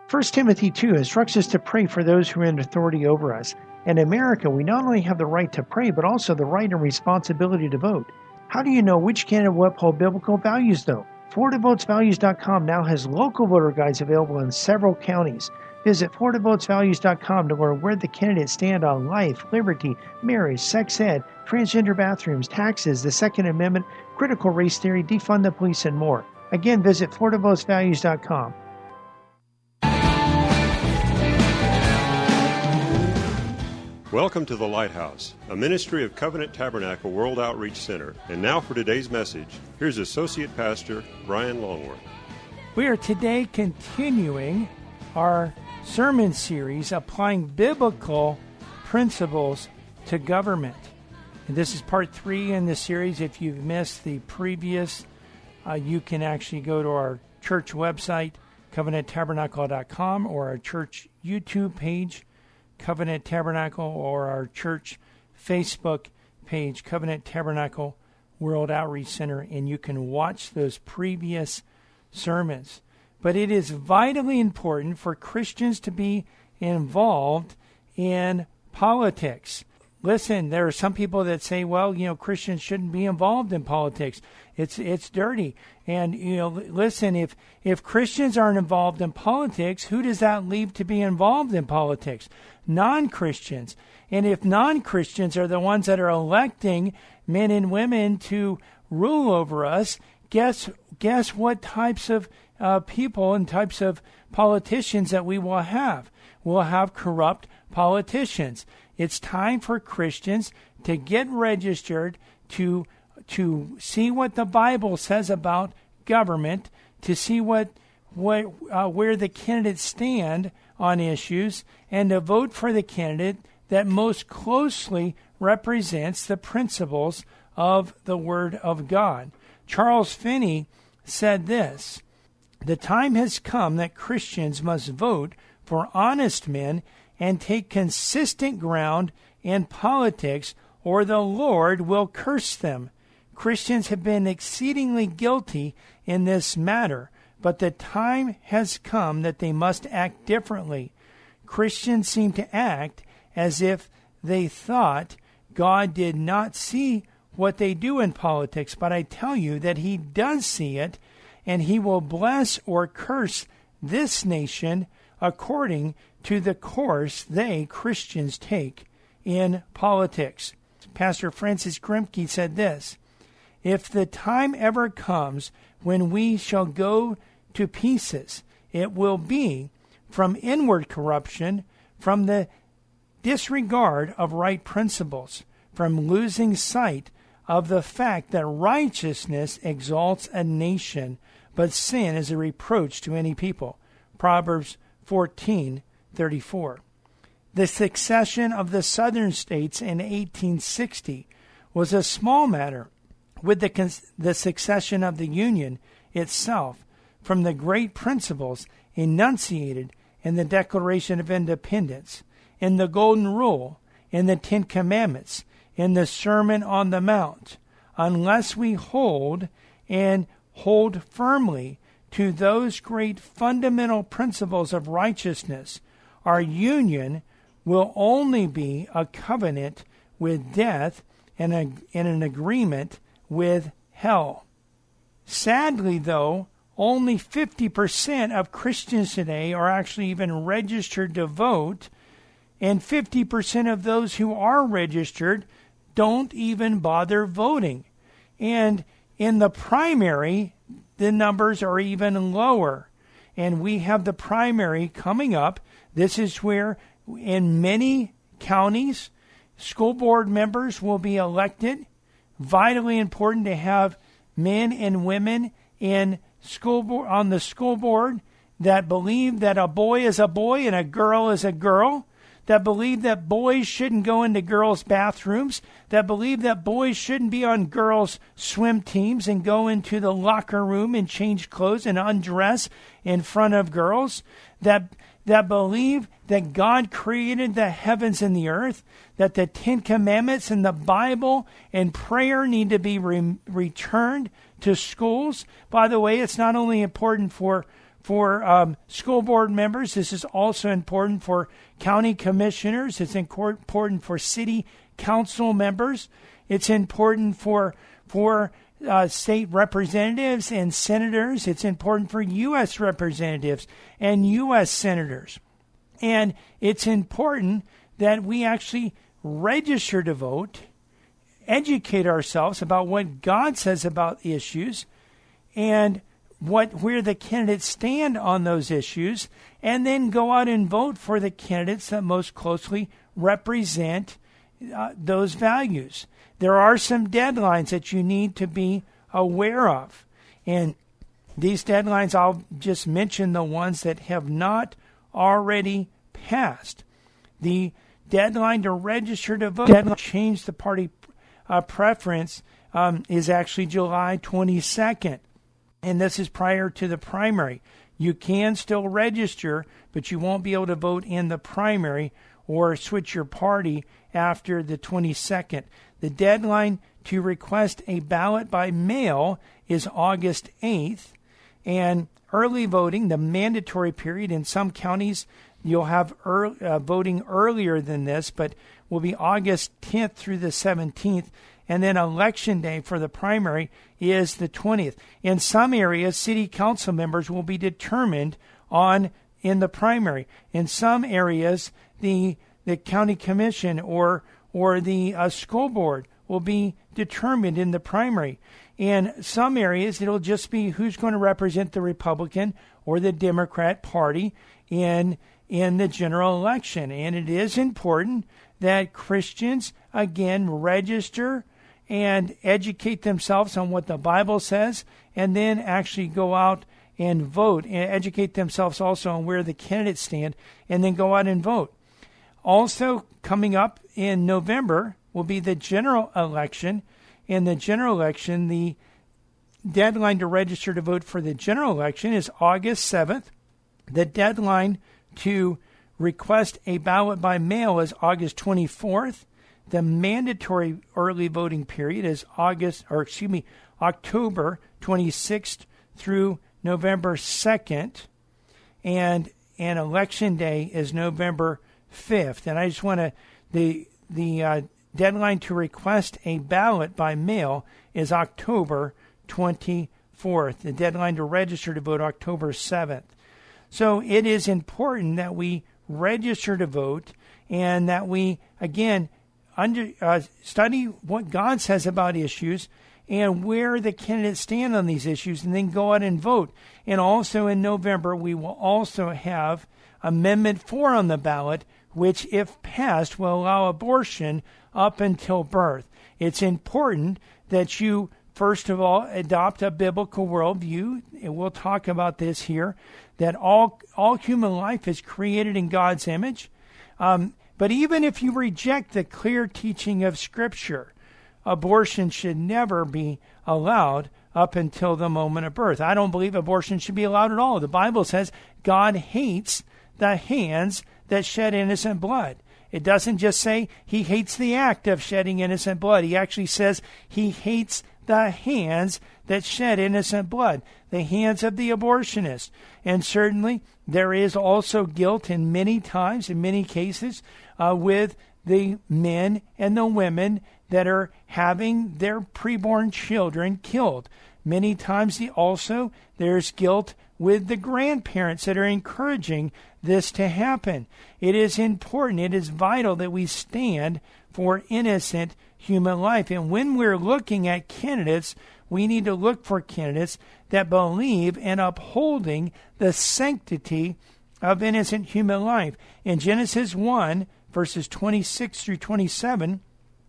1 Timothy 2 instructs us to pray for those who are in authority over us. In America, we not only have the right to pray, but also the right and responsibility to vote. How do you know which candidate will uphold biblical values, though? FloridaVotesValues.com now has local voter guides available in several counties. Visit FloridaVotesValues.com to learn where the candidates stand on life, liberty, marriage, sex ed, transgender bathrooms, taxes, the Second Amendment, critical race theory, defund the police, and more. Again, visit FloridaVotesValues.com. Welcome to The Lighthouse, a ministry of Covenant Tabernacle World Outreach Center. And now for today's message, here's Associate Pastor Brian Longworth. We are today continuing our sermon series, Applying Biblical Principles to Government. And this is part 3 in the series. If you've missed the previous, you can actually go to our church website, covenanttabernacle.com, or our church YouTube page, Covenant Tabernacle, or our church Facebook page, Covenant Tabernacle World Outreach Center, and you can watch those previous sermons. But it is vitally important for Christians to be involved in politics. Listen, there are some people that say, well, Christians shouldn't be involved in politics. It's dirty. And, listen, if Christians aren't involved in politics, who does that leave to be involved in politics? Non-Christians. And if non-Christians are the ones that are electing men and women to rule over us, guess what types of people and types of politicians that we will have? We'll have corrupt politicians. It's time for Christians to get registered, to see what the Bible says about government, to see where the candidates stand on issues, and to vote for the candidate that most closely represents the principles of the Word of God. Charles Finney said this: "The time has come that Christians must vote for honest men and take consistent ground in politics, or the Lord will curse them. Christians have been exceedingly guilty in this matter, but the time has come that they must act differently. Christians seem to act as if they thought God did not see what they do in politics, but I tell you that He does see it, and He will bless or curse this nation according to the course they, Christians, take in politics." Pastor Francis Grimke said this: "If the time ever comes when we shall go to pieces, it will be from inward corruption, from the disregard of right principles, from losing sight of the fact that righteousness exalts a nation, but sin is a reproach to any people." Proverbs 14:34. The secession of the southern states in 1860 was a small matter with the succession of the Union itself from the great principles enunciated in the Declaration of Independence, in the Golden Rule, in the Ten Commandments, in the Sermon on the Mount. Unless we hold firmly to those great fundamental principles of righteousness, our union will only be a covenant with death and an agreement with hell. Sadly, though, only 50% of Christians today are actually even registered to vote, and 50% of those who are registered don't even bother voting. And in the primary, the numbers are even lower. And we have the primary coming up. This is where, in many counties, school board members will be elected. Vitally important to have men and women in on the school board that believe that a boy is a boy and a girl is a girl, that believe that boys shouldn't go into girls' bathrooms, that believe that boys shouldn't be on girls' swim teams and go into the locker room and change clothes and undress in front of girls, that believe that God created the heavens and the earth, that the Ten Commandments and the Bible and prayer need to be returned to schools. By the way, it's not only important for for school board members. This is also important for county commissioners. It's important for city council members. It's important for state representatives and senators. It's important for U.S. representatives and U.S. senators. And it's important that we actually register to vote, educate ourselves about what God says about issues, and where the candidates stand on those issues, and then go out and vote for the candidates that most closely represent those values. There are some deadlines that you need to be aware of. And these deadlines, I'll just mention the ones that have not already passed. The deadline to register to vote, change the party preference, is actually July 22nd. And this is prior to the primary. You can still register, but you won't be able to vote in the primary or switch your party after the 22nd. The deadline to request a ballot by mail is August 8th. And early voting, the mandatory period, in some counties you'll have voting earlier than this, but will be August 10th through the 17th. And then election day for the primary is the 20th. In some areas, city council members will be determined in the primary. In some areas, the county commission or the school board will be determined in the primary. In some areas, it'll just be who's going to represent the Republican or the Democrat Party in the general election. And it is important that Christians, again, register and educate themselves on what the Bible says, and then actually go out and vote, and educate themselves also on where the candidates stand, and then go out and vote. Also coming up in November will be the general election. In the general election, the deadline to register to vote for the general election is August 7th. The deadline to request a ballot by mail is August 24th. The mandatory early voting period is October 26th through November 2nd. And election day is November 5th. And I just want to, the deadline to request a ballot by mail is October 24th. The deadline to register to vote, October 7th. So it is important that we register to vote, and that we, again, study what God says about issues and where the candidates stand on these issues, and then go out and vote. And also in November, we will also have Amendment 4 on the ballot, which, if passed, will allow abortion up until birth. It's important that you, first of all, adopt a biblical worldview, and we'll talk about this here, that all human life is created in God's image. But even if you reject the clear teaching of Scripture, abortion should never be allowed up until the moment of birth. I don't believe abortion should be allowed at all. The Bible says God hates the hands that shed innocent blood. It doesn't just say he hates the act of shedding innocent blood. He actually says he hates the hands that shed innocent blood, the hands of the abortionist. And certainly there is also guilt in many times, in many cases, with the men and the women that are having their preborn children killed. Many times also there's guilt with the grandparents that are encouraging this to happen. It is important, it is vital that we stand for innocent human life. And when we're looking at candidates, we need to look for candidates that believe in upholding the sanctity of innocent human life. In Genesis 1, verses 26 through 27,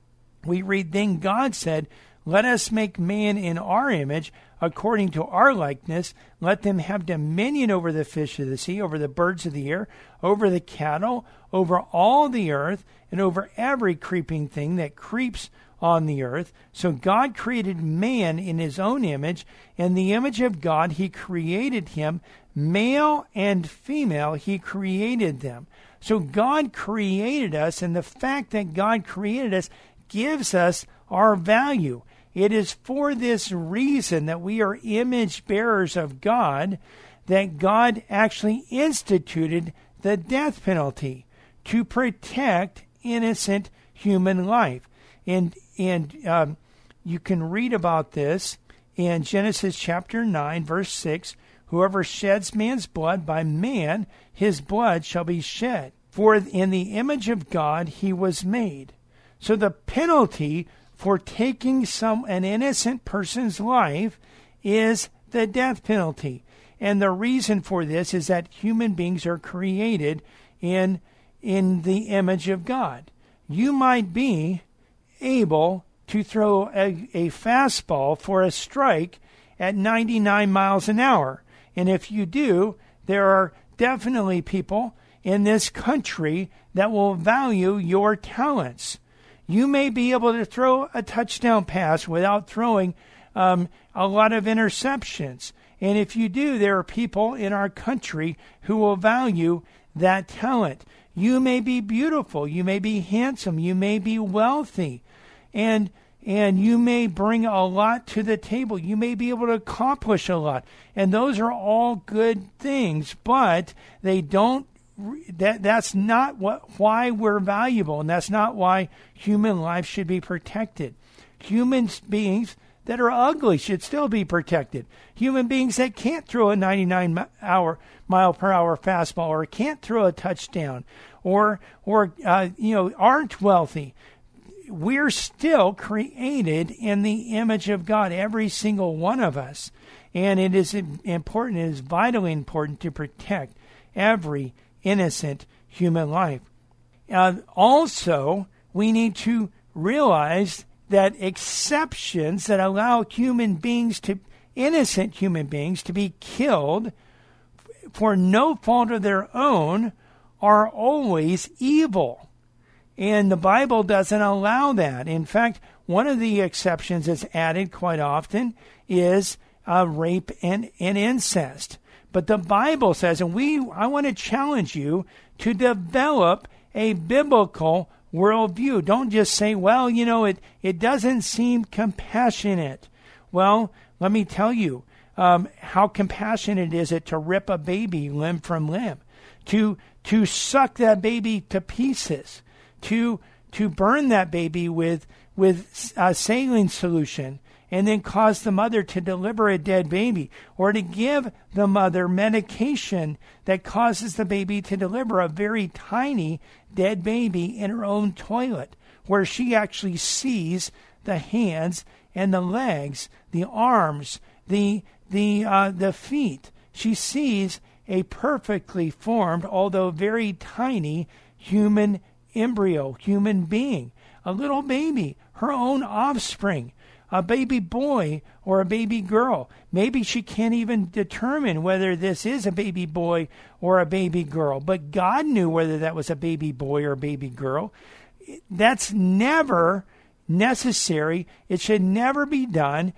we read, "Then God said, 'Let us make man in our image, according to our likeness. Let them have dominion over the fish of the sea, over the birds of the air, over the cattle, over all the earth, and over every creeping thing that creeps on the earth.' So God created man in his own image. In the image of God he created him. Male and female he created them." So God created us, and the fact that God created us gives us our value. It is for this reason that we are image bearers of God, that God actually instituted the death penalty to protect innocent human life. And you can read about this in Genesis chapter 9, verse 6. Whoever sheds man's blood, by man his blood shall be shed. For in the image of God he was made. So the penalty for taking an innocent person's life is the death penalty. And the reason for this is that human beings are created in the image of God. You might be able to throw a fastball for a strike at 99 miles an hour. And if you do, there are definitely people in this country that will value your talents. You may be able to throw a touchdown pass without throwing a lot of interceptions. And if you do, there are people in our country who will value that talent. You may be beautiful. You may be handsome. You may be wealthy. And you may bring a lot to the table. You may be able to accomplish a lot. And those are all good things, but they don't. That's not why we're valuable, and that's not why human life should be protected. Human beings that are ugly should still be protected. Human beings that can't throw a 99-mile-per-hour fastball or can't throw a touchdown or aren't wealthy. We're still created in the image of God, every single one of us. And it is important, it is vitally important to protect every innocent human life. Also, we need to realize that exceptions that allow innocent human beings to be killed for no fault of their own are always evil. And the Bible doesn't allow that. In fact, one of the exceptions that's added quite often is rape and incest. But the Bible says, and I want to challenge you to develop a biblical worldview. Don't just say, well, it doesn't seem compassionate. Well, let me tell you, how compassionate is it to rip a baby limb from limb, to suck that baby to pieces, to burn that baby with a saline solution, and then cause the mother to deliver a dead baby, or to give the mother medication that causes the baby to deliver a very tiny dead baby in her own toilet, where she actually sees the hands and the legs, the arms, the feet. She sees a perfectly formed, although very tiny, human embryo, human being, a little baby, her own offspring, a baby boy or a baby girl. Maybe she can't even determine whether this is a baby boy or a baby girl, but God knew whether that was a baby boy or a baby girl. That's never necessary. It should never be done.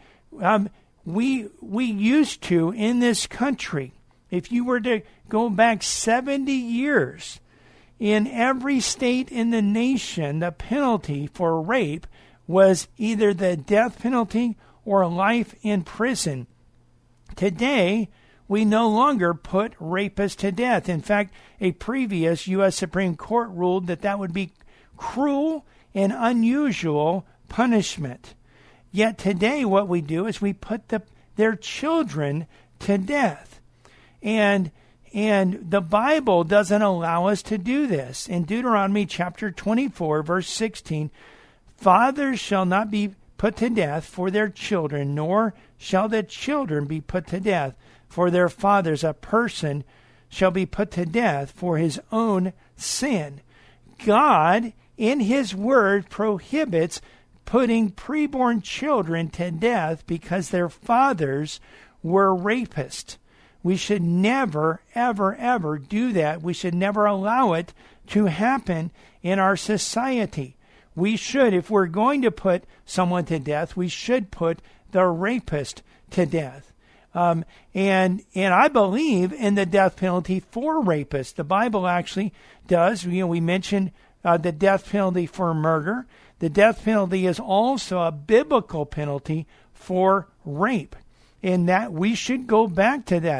We used to, in this country, if you were to go back 70 years, in every state in the nation, the penalty for rape was either the death penalty or life in prison. Today, we no longer put rapists to death. In fact, a previous U.S. Supreme Court ruled that would be cruel and unusual punishment. Yet today, what we do is we put their children to death. And the Bible doesn't allow us to do this. In Deuteronomy chapter 24, verse 16, fathers shall not be put to death for their children, nor shall the children be put to death for their fathers. A person shall be put to death for his own sin. God, in his word, prohibits putting preborn children to death because their fathers were rapists. We should never, ever, ever do that. We should never allow it to happen in our society. We should, if we're going to put someone to death, we should put the rapist to death. And I believe in the death penalty for rapists. The Bible actually does. We mentioned the death penalty for murder. The death penalty is also a biblical penalty for rape. And that we should go back to that.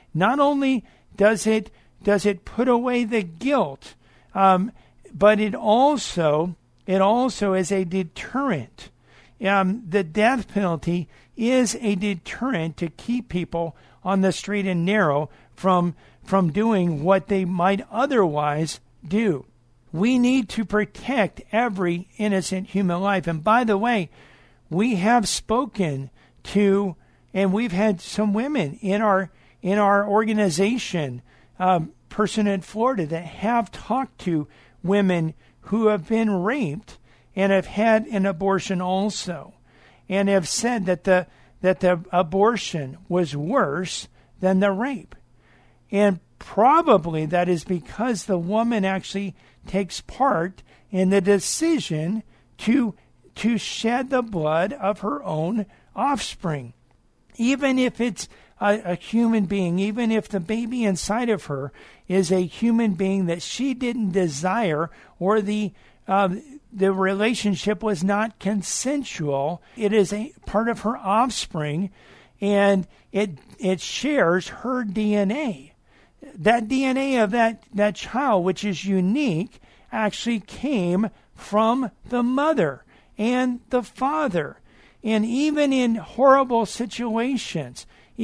not only does it put away the guilt, but it also is a deterrent. The death penalty is a deterrent to keep people on the straight and narrow from doing what they might otherwise do. We need to protect every innocent human life. And by the way, we have spoken to, and we've had some women in our organization, person in Florida, that have talked to women who have been raped and have had an abortion also, and have said that the abortion was worse than the rape. And probably that is because the woman actually takes part in the decision to shed the blood of her own offspring. Even if it's a human being, even if the baby inside of her is a human being that she didn't desire, or the relationship was not consensual, it is a part of her offspring, and it shares her DNA. That DNA of that child, which is unique, actually came from the mother and the father. And even in horrible situations,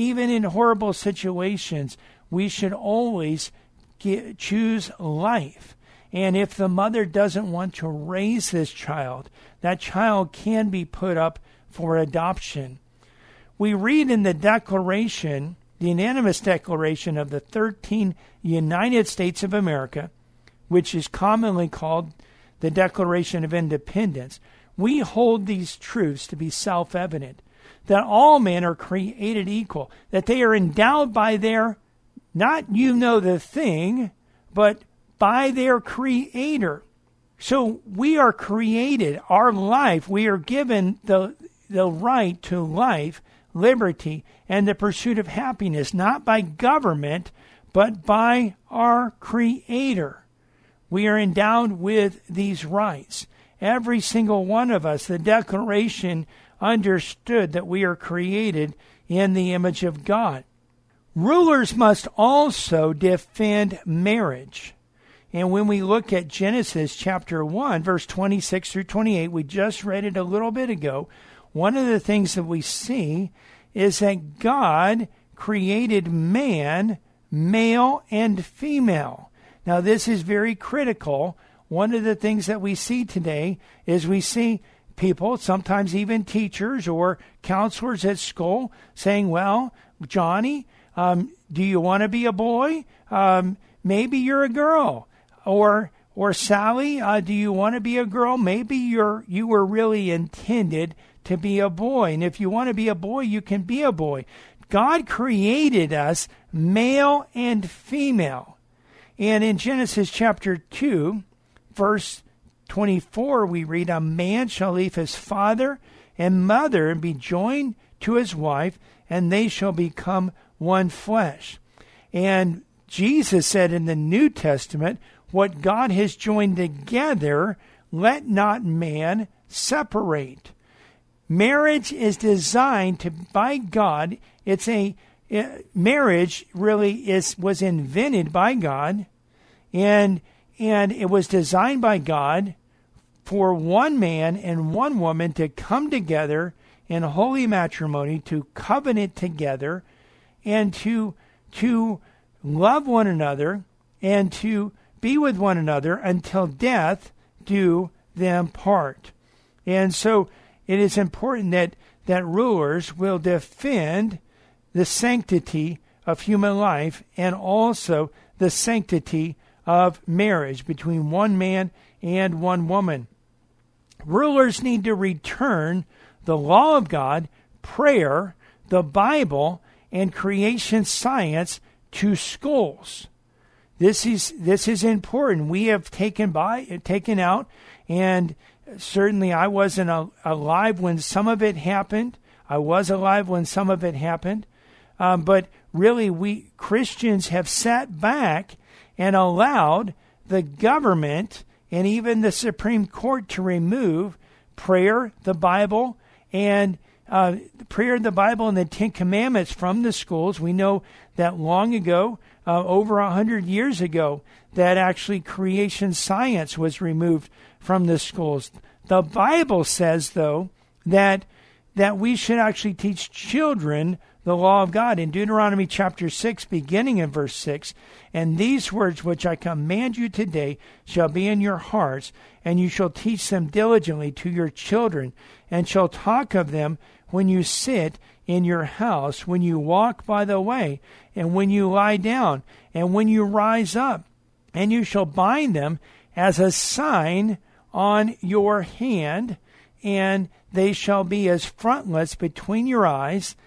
we should always choose life. And if the mother doesn't want to raise this child, that child can be put up for adoption. We read in the Declaration, the unanimous Declaration of the 13 United States of America, which is commonly called the Declaration of Independence, we hold these truths to be self-evident, that all men are created equal, that they are endowed by their, not the thing, but by their Creator. So we are created, our life, we are given the right to life, liberty, and the pursuit of happiness, not by government, but by our Creator. We are endowed with these rights. Every single one of us, the Declaration understood that we are created in the image of God. Rulers must also defend marriage. And when we look at Genesis chapter 1, verse 26 through 28, we just read it a little bit ago, one of the things that we see is that God created man, male and female. Now, this is very critical. One of the things that we see today is we see people, sometimes even teachers or counselors at school, saying, well, Johnny, do you want to be a boy? Maybe you're a girl. Or Sally, do you want to be a girl? Maybe you were really intended to be a boy. And if you want to be a boy, you can be a boy. God created us male and female. And in Genesis chapter 2, verse 24, we read, a man shall leave his father and mother and be joined to his wife, and they shall become one flesh. And Jesus said in the New Testament, what God has joined together, let not man separate. Marriage is designed by God. Marriage really was invented by God, and it was designed by God for one man and one woman to come together in holy matrimony, to covenant together, and to love one another and to be with one another until death do them part. And so it is important that rulers will defend the sanctity of human life and also the sanctity of marriage between one man and one woman. Rulers need to return the law of God, prayer, the Bible, and creation science to schools. This is important. We have taken out, and certainly I wasn't alive when some of it happened. I was alive when some of it happened. But really, we Christians have sat back and allowed the government and even the Supreme Court to remove prayer, the Bible, and prayer, the Bible, and the Ten Commandments from the schools. We know that long ago, over 100 years ago, that actually creation science was removed from the schools. The Bible says, though, that we should actually teach children the law of God. In Deuteronomy chapter 6, beginning in verse 6, "And these words which I command you today shall be in your hearts, and you shall teach them diligently to your children, and shall talk of them when you sit in your house, when you walk by the way, and when you lie down, and when you rise up. And you shall bind them as a sign on your hand, and they shall be as frontlets between your eyes.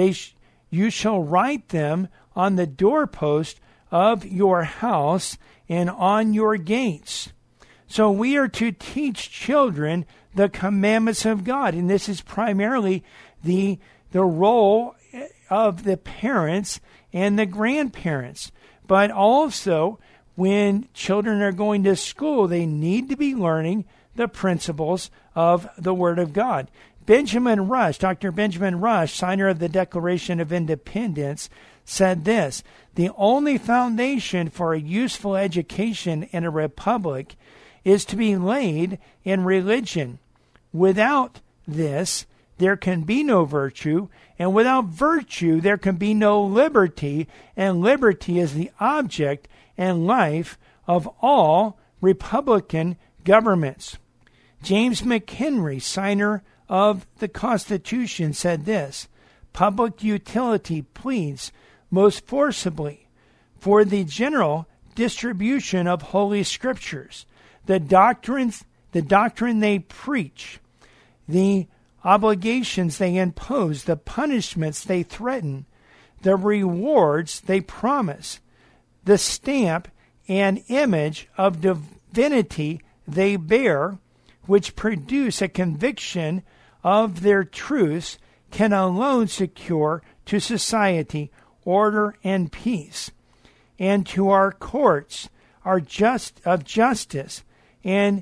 You shall write them on the doorpost of your house and on your gates." So we are to teach children the commandments of God, and this is primarily the role of the parents and the grandparents. But also, when children are going to school, they need to be learning the principles of the Word of God. Benjamin Rush, Dr. Benjamin Rush, signer of the Declaration of Independence, said this: "The only foundation for a useful education in a republic is to be laid in religion. Without this, there can be no virtue, and without virtue, there can be no liberty, and liberty is the object and life of all republican governments." James McHenry, signer of the Constitution, said this: "Public utility pleads most forcibly for the general distribution of Holy Scriptures, the doctrine they preach, the obligations they impose, the punishments they threaten, the rewards they promise, the stamp and image of divinity they bear, which produce a conviction of their truths, can alone secure to society order and peace, and to our courts of justice and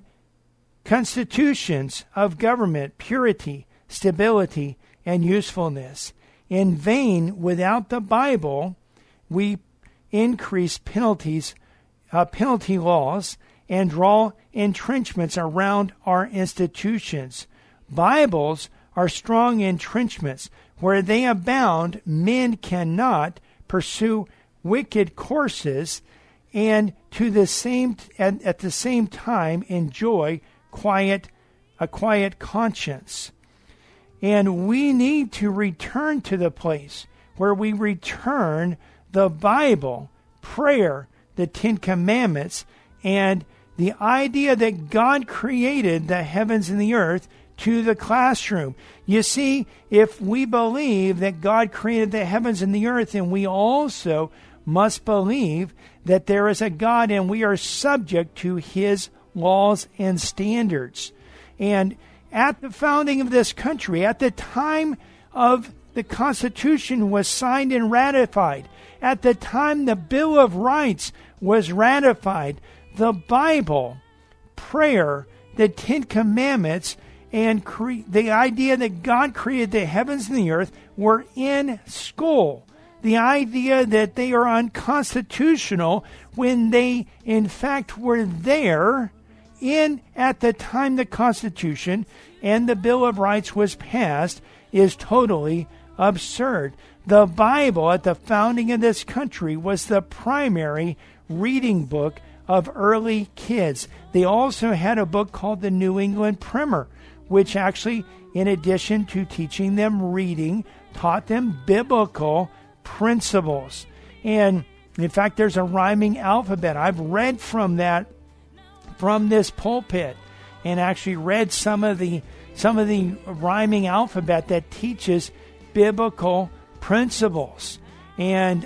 constitutions of government purity, stability, and usefulness. In vain, without the Bible, we increase penalty laws, and draw entrenchments around our institutions. Bibles are strong entrenchments. Where they abound, men cannot pursue wicked courses, and at the same time enjoy a quiet conscience. And we need to return to the place where we return the Bible, prayer, the Ten Commandments, and the idea that God created the heavens and the earth to the classroom. You see, if we believe that God created the heavens and the earth, then we also must believe that there is a God and we are subject to His laws and standards. And at the founding of this country, at the time of the Constitution was signed and ratified, at the time the Bill of Rights was ratified, the Bible, prayer, the Ten Commandments, and the idea that God created the heavens and the earth were in school. The idea that they are unconstitutional when they, in fact, were there at the time the Constitution and the Bill of Rights was passed is totally absurd. The Bible at the founding of this country was the primary reading book of early kids. They also had a book called the New England Primer, which actually, in addition to teaching them reading, taught them biblical principles. And in fact, there's a rhyming alphabet. I've read from this pulpit, and actually read some of the rhyming alphabet that teaches biblical principles. And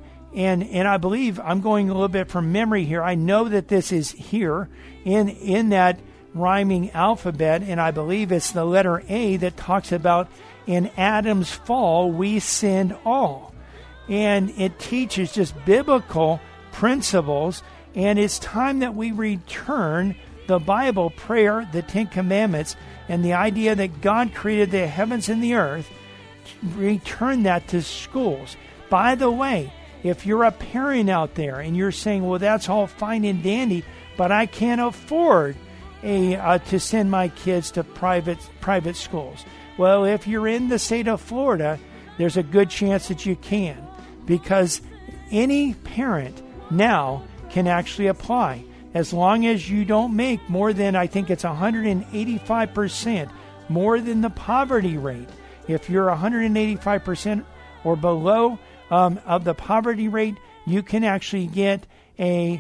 I believe, I'm going a little bit from memory here, I know that this is here in that rhyming alphabet, and I believe it's the letter A that talks about in Adam's fall we sinned all. And it teaches just biblical principles, and it's time that we return the Bible, prayer, the Ten Commandments, and the idea that God created the heavens and the earth, return that to schools. By the way, if you're a parent out there and you're saying, well, that's all fine and dandy, but I can't afford to send my kids to private schools. Well, if you're in the state of Florida, there's a good chance that you can, because any parent now can actually apply as long as you don't make more than, I think it's 185% more than the poverty rate. If you're 185% or below of the poverty rate, you can actually get a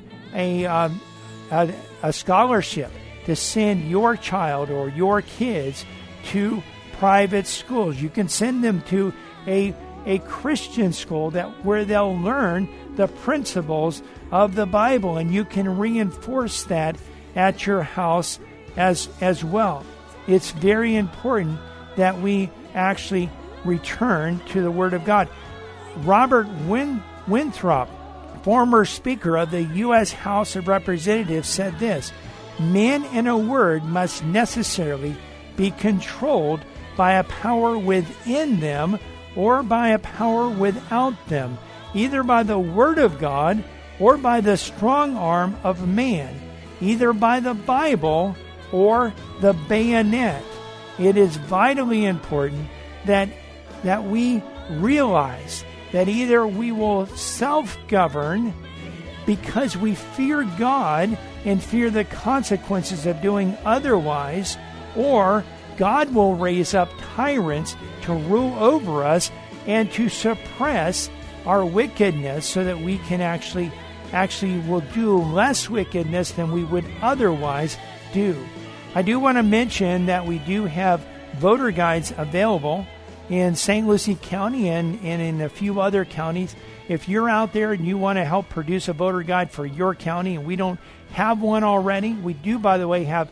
scholarship to send your child or your kids to private schools. You can send them to a Christian school where they'll learn the principles of the Bible, and you can reinforce that at your house as well. It's very important that we actually return to the Word of God. Robert Winthrop, former Speaker of the U.S. House of Representatives, said this: "Men in a word must necessarily be controlled by a power within them or by a power without them, either by the Word of God or by the strong arm of man, either by the Bible or the bayonet." It is vitally important that we realize that either we will self-govern because we fear God and fear the consequences of doing otherwise, or God will raise up tyrants to rule over us and to suppress our wickedness so that we can actually will do less wickedness than we would otherwise do. I do want to mention that we do have voter guides available in St. Lucie County and in a few other counties. If you're out there and you want to help produce a voter guide for your county, and we don't have one already, we do, by the way, have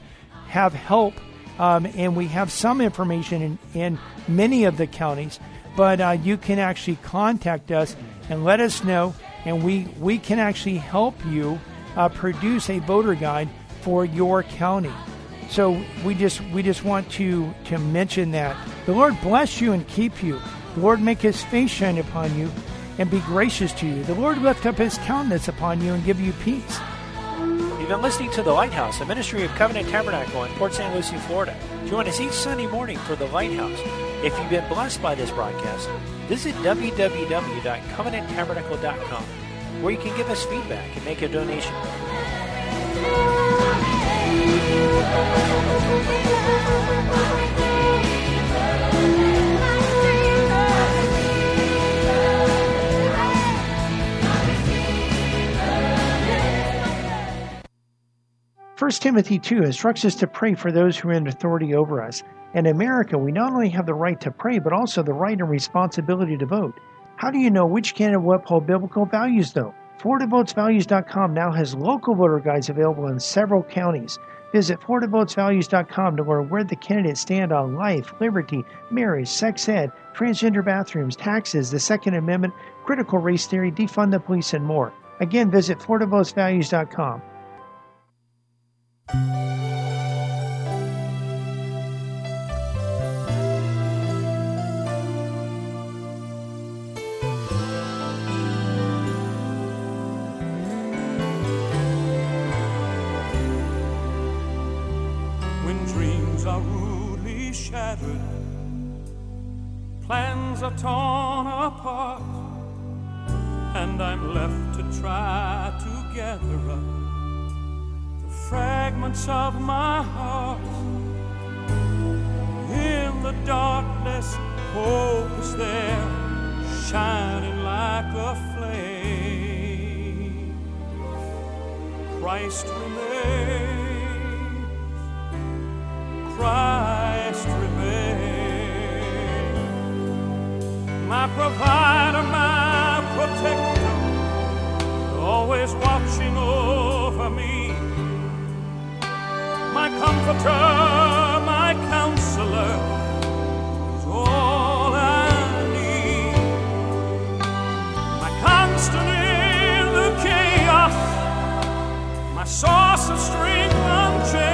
help, and we have some information in many of the counties, but you can actually contact us and let us know, and we can actually help you produce a voter guide for your county. So we just want to mention that. The Lord bless you and keep you. The Lord make His face shine upon you and be gracious to you. The Lord lift up His countenance upon you and give you peace. You've been listening to The Lighthouse, a ministry of Covenant Tabernacle in Port St. Lucie, Florida. Join us each Sunday morning for The Lighthouse. If you've been blessed by this broadcast, visit www.covenanttabernacle.com, where you can give us feedback and make a donation. First Timothy 2 instructs us to pray for those who are in authority over us. In America, we not only have the right to pray, but also the right and responsibility to vote. How do you know which candidate will uphold biblical values, though? FloridaVotesValues.com now has local voter guides available in several counties. Visit FloridaVotesValues.com to learn where the candidates stand on life, liberty, marriage, sex ed, transgender bathrooms, taxes, the Second Amendment, critical race theory, defund the police, and more. Again, visit FloridaVotesValues.com. Are rudely shattered, plans are torn apart, and I'm left to try to gather up the fragments of my heart. In the darkness, hope is there, shining like a flame. Christ remains. Christ remains, my provider, my protector, always watching over me, my comforter, my counselor, is all I need, my constant in the chaos, my source of strength. change.